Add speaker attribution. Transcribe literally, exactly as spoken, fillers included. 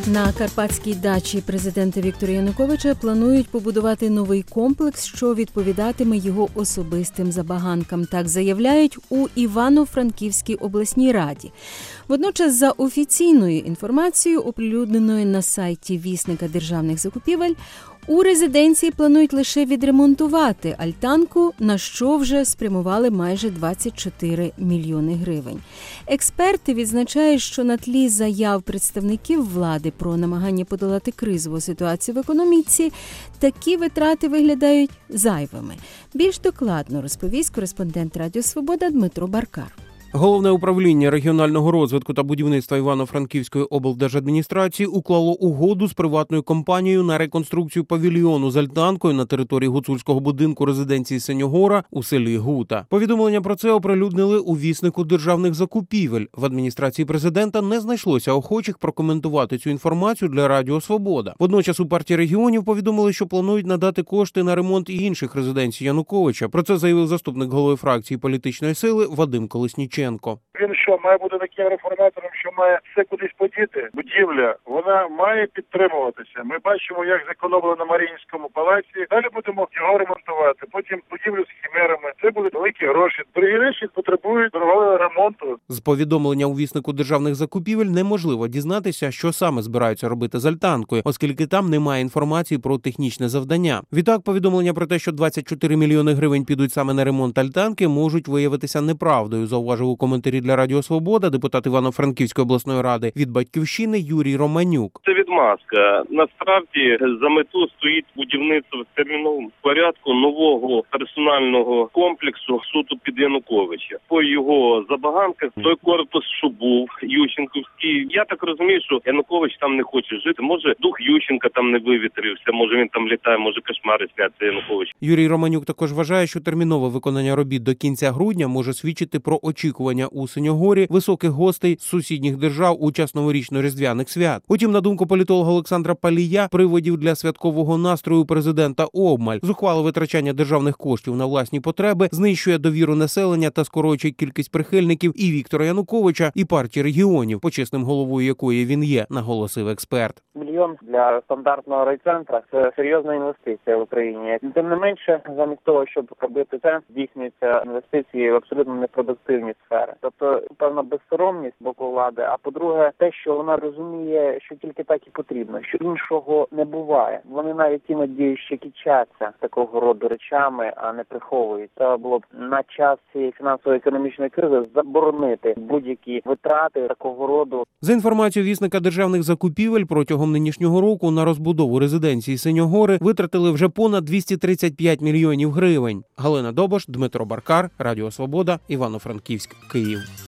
Speaker 1: На карпатській дачі президента Віктора Януковича планують побудувати новий комплекс, що відповідатиме його особистим забаганкам. Так заявляють у Івано-Франківській обласній раді. Водночас, за офіційною інформацією, оприлюдненою на сайті Вісника державних закупівель, у резиденції планують лише відремонтувати альтанку, на що вже спрямували майже двадцять чотири мільйони гривень. Експерти відзначають, що на тлі заяв представників влади про намагання подолати кризову ситуацію в економіці, такі витрати виглядають зайвими. Більш докладно розповість кореспондент Радіо Свобода Дмитро Баркар.
Speaker 2: Головне управління регіонального розвитку та будівництва Івано-Франківської облдержадміністрації уклало угоду з приватною компанією на реконструкцію павільйону з альтанкою на території гуцульського будинку резиденції Синьогора у селі Гута. Повідомлення про це оприлюднили у Віснику державних закупівель. В адміністрації президента не знайшлося охочих прокоментувати цю інформацію для Радіо Свобода. Водночас у партії регіонів повідомили, що планують надати кошти на ремонт і інших резиденцій Януковича. Про це заявив заступник голови фракції політичної сили Вадим Колесніченко.
Speaker 3: Він що, має бути таким реформатором, що має все кудись подіти? Будівля, вона має підтримуватися. Ми бачимо, як зекономили на Маріїнському палаці. Далі будемо його ремонтувати. Потім будівлю з хімерами. Це будуть великі гроші. Дорогі речі потребують дорогого ремонту. З
Speaker 2: повідомлення у Віснику державних закупівель неможливо дізнатися, що саме збираються робити з альтанкою, оскільки там немає інформації про технічне завдання. Відтак, повідомлення про те, що двадцять чотири мільйони гривень підуть саме на ремонт альтанки, можуть виявитися неправдою, зауважив у коментарі для Радіо Свобода депутат Івано-Франківської обласної ради від «Батьківщини» Юрій Романюк.
Speaker 4: Це відмазка. Насправді за мету стоїть будівництво в терміновому порядку нового персонального комплексу суду під Януковича. По його забаганках той корпус, що був Ющенківський, я так розумію, що Янукович там не хоче жити. Може, дух Ющенка там не вивітрився, може він там літає, може кошмари сняться Янукович.
Speaker 2: Юрій Романюк також вважає, що термінове виконання робіт до кінця грудня може свідчити про очікування у Синьогорі високих гостей з сусідніх держав у час новорічно-різдвяних свят. Утім, на думку політолога Олександра Палія, приводів для святкового настрою президента обмаль. Зухвале витрачання державних коштів на власні потреби знищує довіру населення та скорочує кількість прихильників і Віктора Януковича, і партії регіонів, почесним головою якої він є, наголосив експерт.
Speaker 5: Мільйон для стандартного райцентра – це серйозна інвестиція в Україні. Тим не менше, замість того, щоб робити це, здійснюються інвестиції в абсолютно непродуктивні сфери. Тобто, певна безсоромність боку влади, а по-друге, те, що вона розуміє, що тільки так і потрібно, що іншого не буває. Вони навіть іноді ще кичаться такого роду речами, а не приховують. Це було б на час цієї фінансово-економічної кризи заборонити будь-які витрати такого роду.
Speaker 2: За інформацією Вісника державних закупівель, протягом нинішнього року на розбудову резиденції Синьогори витратили вже понад двісті тридцять п'ять мільйонів гривень. Галина Добош, Дмитро Баркар, Радіо Свобода, Івано-Франківськ, Київ.